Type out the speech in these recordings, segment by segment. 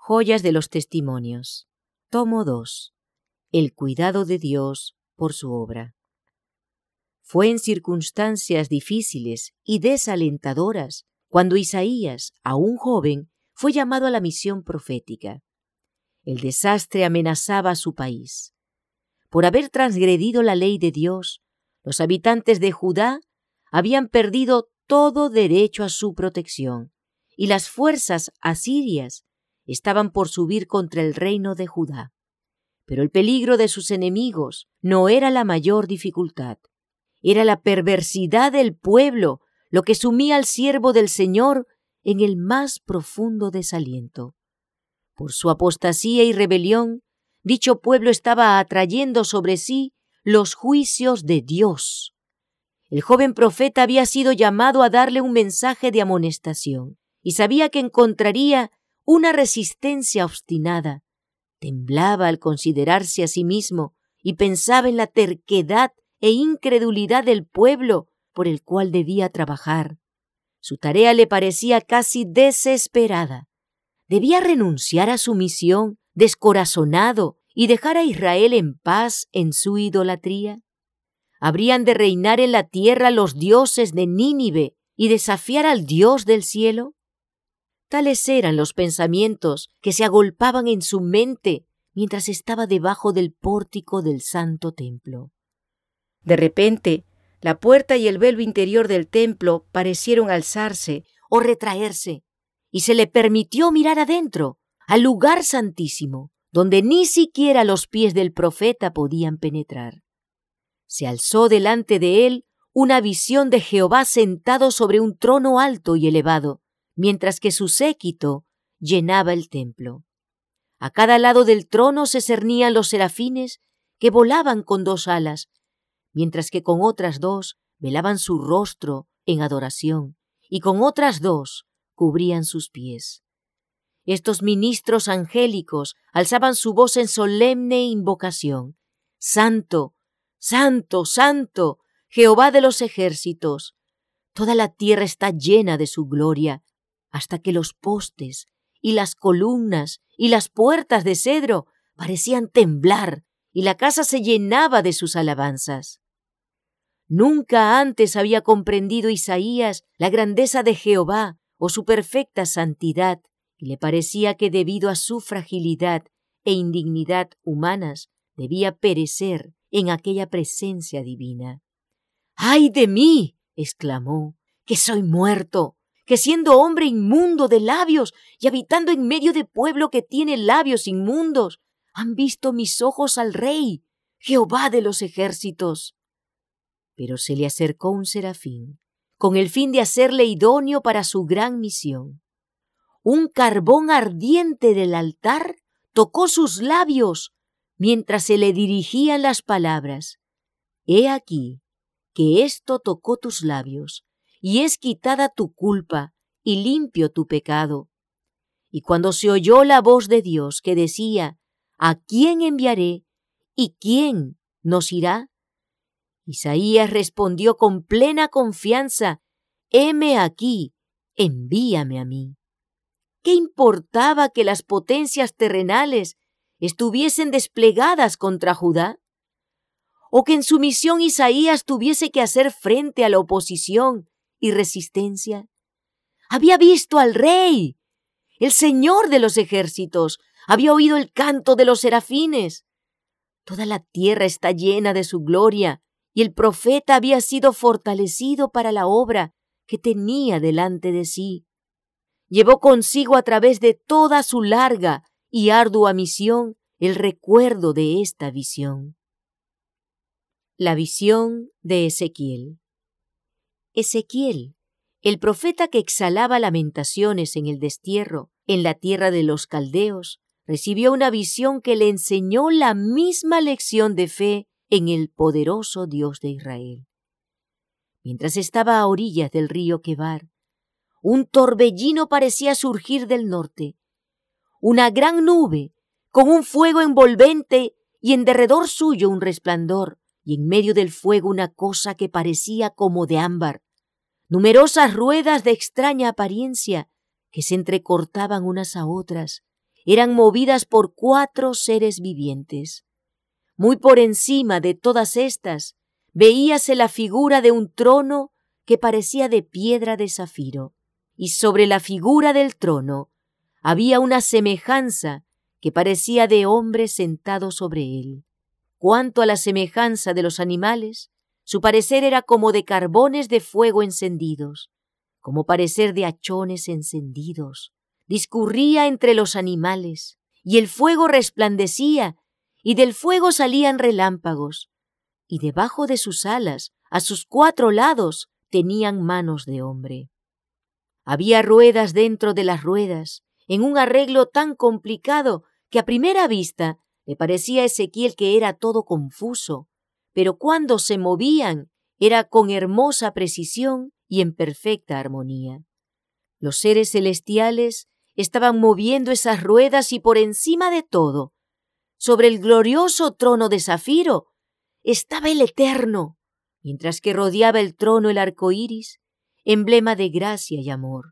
Joyas de los Testimonios. Tomo 2. El cuidado de Dios por su obra. Fue en circunstancias difíciles y desalentadoras cuando Isaías, aún joven, fue llamado a la misión profética. El desastre amenazaba a su país. Por haber transgredido la ley de Dios, los habitantes de Judá habían perdido todo derecho a su protección, y las fuerzas asirias estaban por subir contra el reino de Judá. Pero el peligro de sus enemigos no era la mayor dificultad. Era la perversidad del pueblo lo que sumía al siervo del Señor en el más profundo desaliento. Por su apostasía y rebelión, dicho pueblo estaba atrayendo sobre sí los juicios de Dios. El joven profeta había sido llamado a darle un mensaje de amonestación y sabía que encontraría una resistencia obstinada. Temblaba al considerarse a sí mismo y pensaba en la terquedad e incredulidad del pueblo por el cual debía trabajar. Su tarea le parecía casi desesperada. Debía renunciar a su misión, descorazonado, y dejar a Israel en paz en su idolatría. ¿Habrían de reinar en la tierra los dioses de Nínive y desafiar al Dios del cielo? Tales eran los pensamientos que se agolpaban en su mente mientras estaba debajo del pórtico del santo templo. De repente, la puerta y el velo interior del templo parecieron alzarse o retraerse, y se le permitió mirar adentro, al lugar santísimo, donde ni siquiera los pies del profeta podían penetrar. Se alzó delante de él una visión de Jehová sentado sobre un trono alto y elevado, mientras que su séquito llenaba el templo. A cada lado del trono se cernían los serafines que volaban con 2 alas, mientras que con otras 2 velaban su rostro en adoración y con otras 2 cubrían sus pies. Estos ministros angélicos alzaban su voz en solemne invocación: Santo, Santo, Santo, Jehová de los ejércitos. Toda la tierra está llena de su gloria, hasta que los postes y las columnas y las puertas de cedro parecían temblar y la casa se llenaba de sus alabanzas. Nunca antes había comprendido Isaías la grandeza de Jehová o su perfecta santidad, y le parecía que debido a su fragilidad e indignidad humanas debía perecer en aquella presencia divina. ¡Ay de mí!, exclamó, que soy muerto, que siendo hombre inmundo de labios y habitando en medio de pueblo que tiene labios inmundos, han visto mis ojos al Rey, Jehová de los ejércitos. Pero se le acercó un serafín, con el fin de hacerle idóneo para su gran misión. Un carbón ardiente del altar tocó sus labios mientras se le dirigían las palabras: He aquí que esto tocó tus labios, y es quitada tu culpa y limpio tu pecado. Y cuando se oyó la voz de Dios que decía: ¿A quién enviaré y quién nos irá?, Isaías respondió con plena confianza: Heme aquí, envíame a mí. ¿Qué importaba que las potencias terrenales estuviesen desplegadas contra Judá? ¿O que en su misión Isaías tuviese que hacer frente a la oposición y resistencia? Había visto al Rey, el Señor de los ejércitos, había oído el canto de los serafines. Toda la tierra está llena de su gloria, y el profeta había sido fortalecido para la obra que tenía delante de sí. Llevó consigo a través de toda su larga y ardua misión el recuerdo de esta visión. La visión de Ezequiel. Ezequiel, el profeta que exhalaba lamentaciones en el destierro, en la tierra de los caldeos, recibió una visión que le enseñó la misma lección de fe en el poderoso Dios de Israel. Mientras estaba a orillas del río Quebar, un torbellino parecía surgir del norte. Una gran nube, con un fuego envolvente y en derredor suyo un resplandor, y en medio del fuego una cosa que parecía como de ámbar. Numerosas ruedas de extraña apariencia que se entrecortaban unas a otras, eran movidas por 4 seres vivientes. Muy por encima de todas estas, veíase la figura de un trono que parecía de piedra de zafiro, y sobre la figura del trono había una semejanza que parecía de hombre sentado sobre él. Cuanto a la semejanza de los animales, su parecer era como de carbones de fuego encendidos, como parecer de hachones encendidos. Discurría entre los animales, y el fuego resplandecía, y del fuego salían relámpagos, y debajo de sus alas, a sus 4 lados, tenían manos de hombre. Había ruedas dentro de las ruedas, en un arreglo tan complicado que a primera vista le parecía a Ezequiel que era todo confuso, pero cuando se movían era con hermosa precisión y en perfecta armonía. Los seres celestiales estaban moviendo esas ruedas y por encima de todo, sobre el glorioso trono de zafiro, estaba el Eterno, mientras que rodeaba el trono el arco iris, emblema de gracia y amor.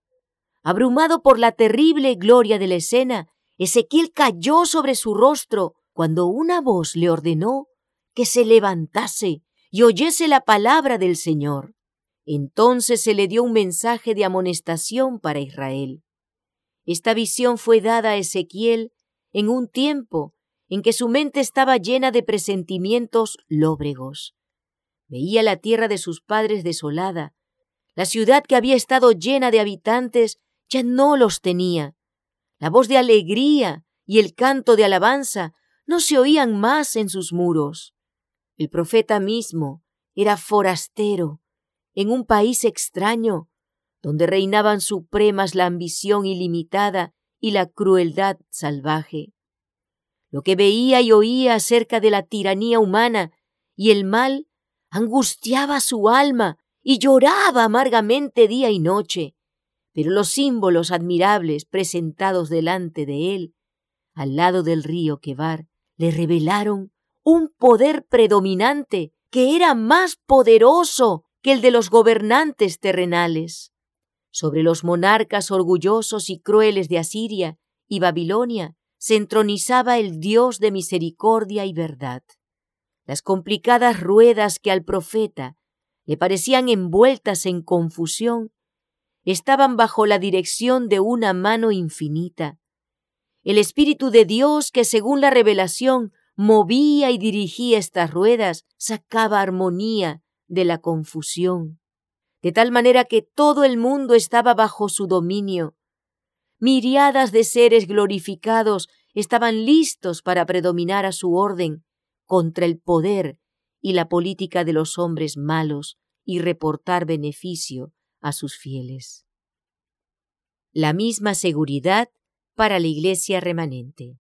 Abrumado por la terrible gloria de la escena, Ezequiel cayó sobre su rostro cuando una voz le ordenó que se levantase y oyese la palabra del Señor. Entonces se le dio un mensaje de amonestación para Israel. Esta visión fue dada a Ezequiel en un tiempo en que su mente estaba llena de presentimientos lóbregos. Veía la tierra de sus padres desolada. La ciudad que había estado llena de habitantes ya no los tenía. La voz de alegría y el canto de alabanza no se oían más en sus muros. El profeta mismo era forastero en un país extraño, donde reinaban supremas la ambición ilimitada y la crueldad salvaje. Lo que veía y oía acerca de la tiranía humana y el mal angustiaba su alma y lloraba amargamente día y noche, pero los símbolos admirables presentados delante de él, al lado del río Quebar, le revelaron un poder predominante que era más poderoso que el de los gobernantes terrenales. Sobre los monarcas orgullosos y crueles de Asiria y Babilonia se entronizaba el Dios de misericordia y verdad. Las complicadas ruedas que al profeta le parecían envueltas en confusión estaban bajo la dirección de una mano infinita. El Espíritu de Dios, que según la revelación movía y dirigía estas ruedas, sacaba armonía de la confusión, de tal manera que todo el mundo estaba bajo su dominio. Miriadas de seres glorificados estaban listos para predominar a su orden contra el poder y la política de los hombres malos y reportar beneficio a sus fieles. La misma seguridad para la iglesia remanente.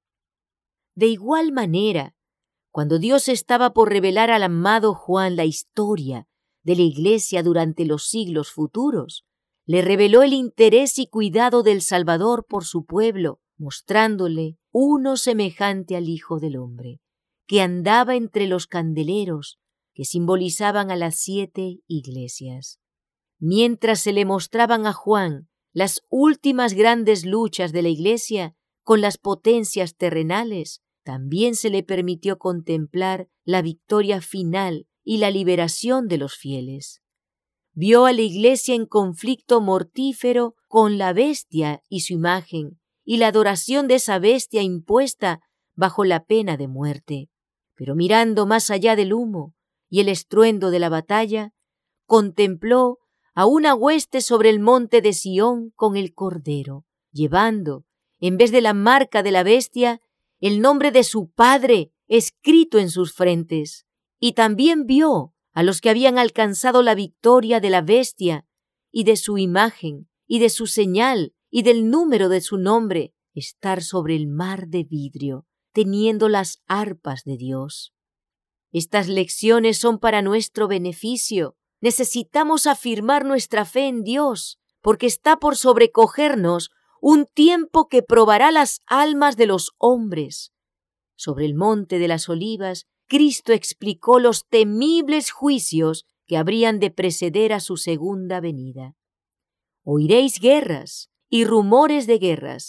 De igual manera, cuando Dios estaba por revelar al amado Juan la historia de la iglesia durante los siglos futuros, le reveló el interés y cuidado del Salvador por su pueblo, mostrándole uno semejante al Hijo del Hombre, que andaba entre los candeleros que simbolizaban a las 7 iglesias. Mientras se le mostraban a Juan las últimas grandes luchas de la iglesia con las potencias terrenales, también se le permitió contemplar la victoria final y la liberación de los fieles. Vio a la iglesia en conflicto mortífero con la bestia y su imagen, y la adoración de esa bestia impuesta bajo la pena de muerte. Pero mirando más allá del humo y el estruendo de la batalla, contempló a una hueste sobre el monte de Sión con el Cordero, llevando, en vez de la marca de la bestia, el nombre de su Padre escrito en sus frentes. Y también vio a los que habían alcanzado la victoria de la bestia y de su imagen y de su señal y del número de su nombre, estar sobre el mar de vidrio, teniendo las arpas de Dios. Estas lecciones son para nuestro beneficio. Necesitamos afirmar nuestra fe en Dios, porque está por sobrecogernos un tiempo que probará las almas de los hombres. Sobre el monte de las Olivas, Cristo explicó los temibles juicios que habrían de preceder a su segunda venida. Oiréis guerras y rumores de guerras,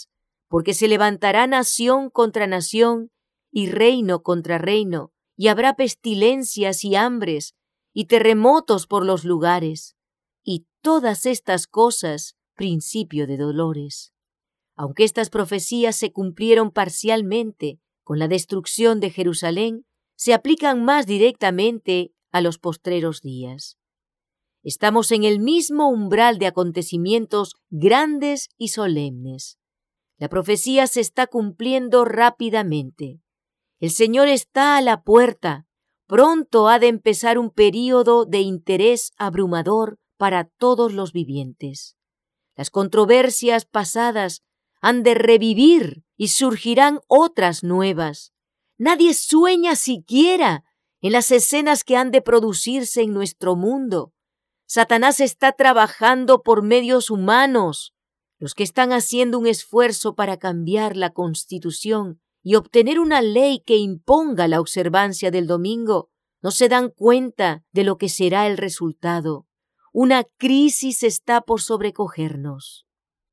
porque se levantará nación contra nación y reino contra reino, y habrá pestilencias y hambres y terremotos por los lugares, y todas estas cosas principio de dolores. Aunque estas profecías se cumplieron parcialmente con la destrucción de Jerusalén, se aplican más directamente a los postreros días. Estamos en el mismo umbral de acontecimientos grandes y solemnes. La profecía se está cumpliendo rápidamente. El Señor está a la puerta. Pronto ha de empezar un período de interés abrumador para todos los vivientes. Las controversias pasadas han de revivir y surgirán otras nuevas. Nadie sueña siquiera en las escenas que han de producirse en nuestro mundo. Satanás está trabajando por medios humanos. Los que están haciendo un esfuerzo para cambiar la Constitución y obtener una ley que imponga la observancia del domingo no se dan cuenta de lo que será el resultado. Una crisis está por sobrecogernos.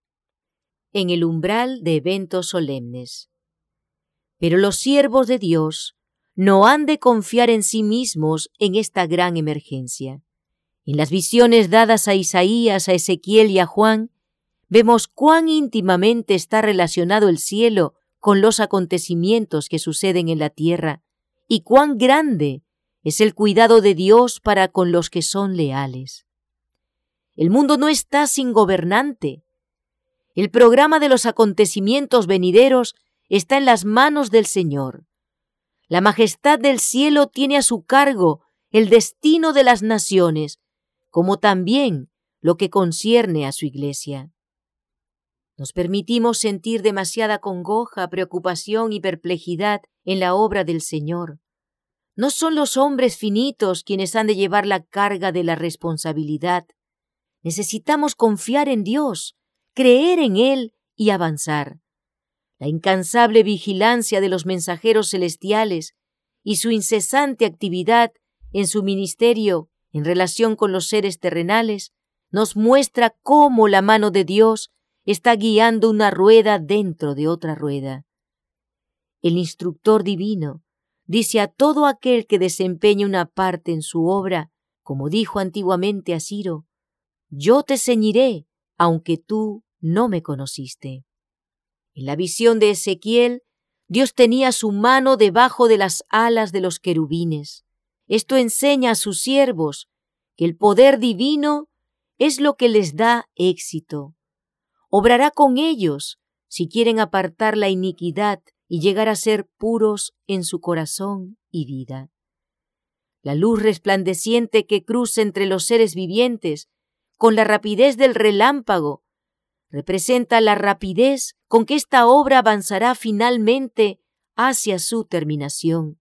En el umbral de eventos solemnes. Pero los siervos de Dios no han de confiar en sí mismos en esta gran emergencia. En las visiones dadas a Isaías, a Ezequiel y a Juan, vemos cuán íntimamente está relacionado el cielo con los acontecimientos que suceden en la tierra y cuán grande es el cuidado de Dios para con los que son leales. El mundo no está sin gobernante. El programa de los acontecimientos venideros está en las manos del Señor. La majestad del cielo tiene a su cargo el destino de las naciones, como también lo que concierne a su iglesia. Nos permitimos sentir demasiada congoja, preocupación y perplejidad en la obra del Señor. No son los hombres finitos quienes han de llevar la carga de la responsabilidad. Necesitamos confiar en Dios, creer en Él y avanzar. La incansable vigilancia de los mensajeros celestiales y su incesante actividad en su ministerio en relación con los seres terrenales nos muestra cómo la mano de Dios está guiando una rueda dentro de otra rueda. El instructor divino dice a todo aquel que desempeña una parte en su obra, como dijo antiguamente a Ciro: yo te ceñiré, aunque tú no me conociste. En la visión de Ezequiel, Dios tenía su mano debajo de las alas de los querubines. Esto enseña a sus siervos que el poder divino es lo que les da éxito. Obrará con ellos si quieren apartar la iniquidad y llegar a ser puros en su corazón y vida. La luz resplandeciente que cruza entre los seres vivientes con la rapidez del relámpago representa la rapidez con que esta obra avanzará finalmente hacia su terminación.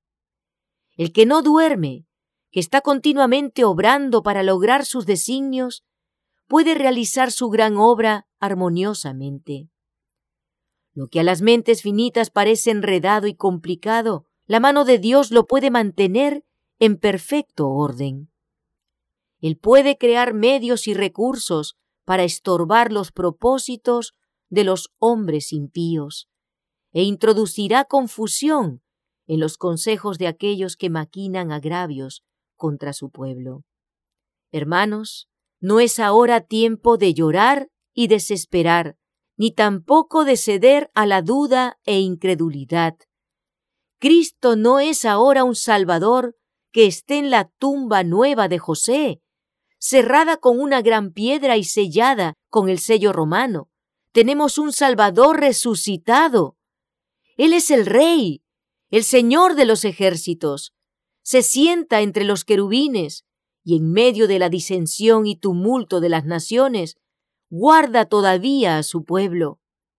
El que no duerme, que está continuamente obrando para lograr sus designios, puede realizar su gran obra armoniosamente. Lo que a las mentes finitas parece enredado y complicado, la mano de Dios lo puede mantener en perfecto orden. Él puede crear medios y recursos para estorbar los propósitos de los hombres impíos e introducirá confusión en los consejos de aquellos que maquinan agravios contra su pueblo. Hermanos, no es ahora tiempo de llorar y desesperar, ni tampoco de ceder a la duda e incredulidad. Cristo no es ahora un Salvador que esté en la tumba nueva de José, cerrada con una gran piedra y sellada con el sello romano. Tenemos un Salvador resucitado. Él es el Rey, el Señor de los ejércitos. Se sienta entre los querubines y en medio de la disensión y tumulto de las naciones, guarda todavía a su pueblo.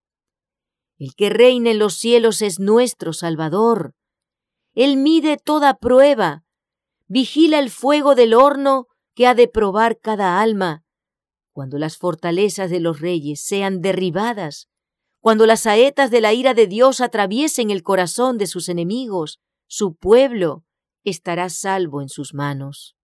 El que reina en los cielos es nuestro Salvador. Él mide toda prueba, vigila el fuego del horno que ha de probar cada alma. Cuando las fortalezas de los reyes sean derribadas, cuando las saetas de la ira de Dios atraviesen el corazón de sus enemigos, su pueblo estará salvo en sus manos.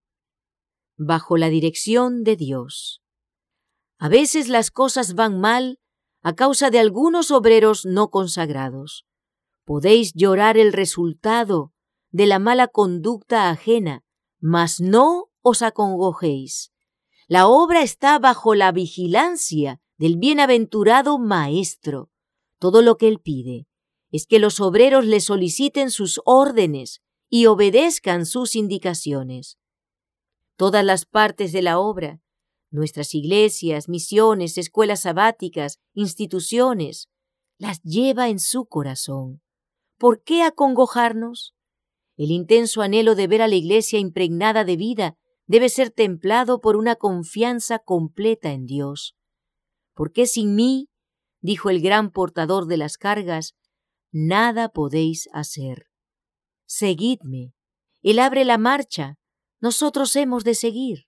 Bajo la dirección de Dios. A veces las cosas van mal a causa de algunos obreros no consagrados. Podéis llorar el resultado de la mala conducta ajena, mas no os acongojéis. La obra está bajo la vigilancia del bienaventurado maestro. Todo lo que él pide es que los obreros le soliciten sus órdenes y obedezcan sus indicaciones. Todas las partes de la obra, nuestras iglesias, misiones, escuelas sabáticas, instituciones, las lleva en su corazón. ¿Por qué acongojarnos? El intenso anhelo de ver a la iglesia impregnada de vida debe ser templado por una confianza completa en Dios. Porque sin mí, dijo el gran portador de las cargas, nada podéis hacer. Seguidme. Él abre la marcha, nosotros hemos de seguir.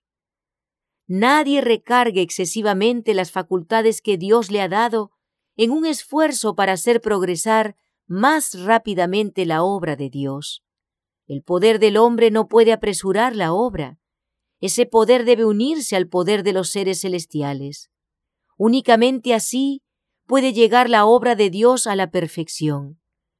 Nadie recargue excesivamente las facultades que Dios le ha dado en un esfuerzo para hacer progresar más rápidamente la obra de Dios. El poder del hombre no puede apresurar la obra. Ese poder debe unirse al poder de los seres celestiales. Únicamente así puede llegar la obra de Dios a la perfección.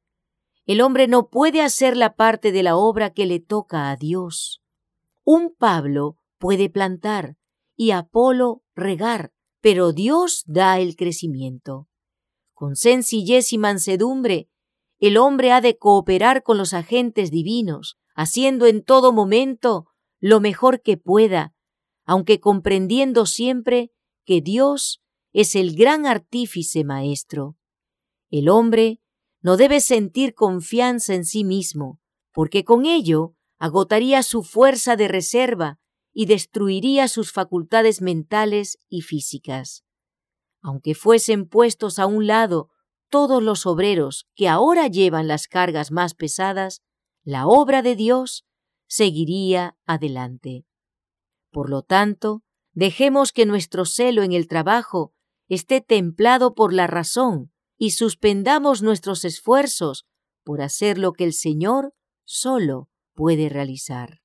El hombre no puede hacer la parte de la obra que le toca a Dios. Un Pablo puede plantar y Apolo regar, pero Dios da el crecimiento. Con sencillez y mansedumbre, el hombre ha de cooperar con los agentes divinos, haciendo en todo momento lo mejor que pueda, aunque comprendiendo siempre que Dios es el gran artífice maestro. El hombre no debe sentir confianza en sí mismo, porque con ello agotaría su fuerza de reserva y destruiría sus facultades mentales y físicas. Aunque fuesen puestos a un lado todos los obreros que ahora llevan las cargas más pesadas, la obra de Dios seguiría adelante. Por lo tanto, dejemos que nuestro celo en el trabajo esté templado por la razón y suspendamos nuestros esfuerzos por hacer lo que el Señor solo puede realizar.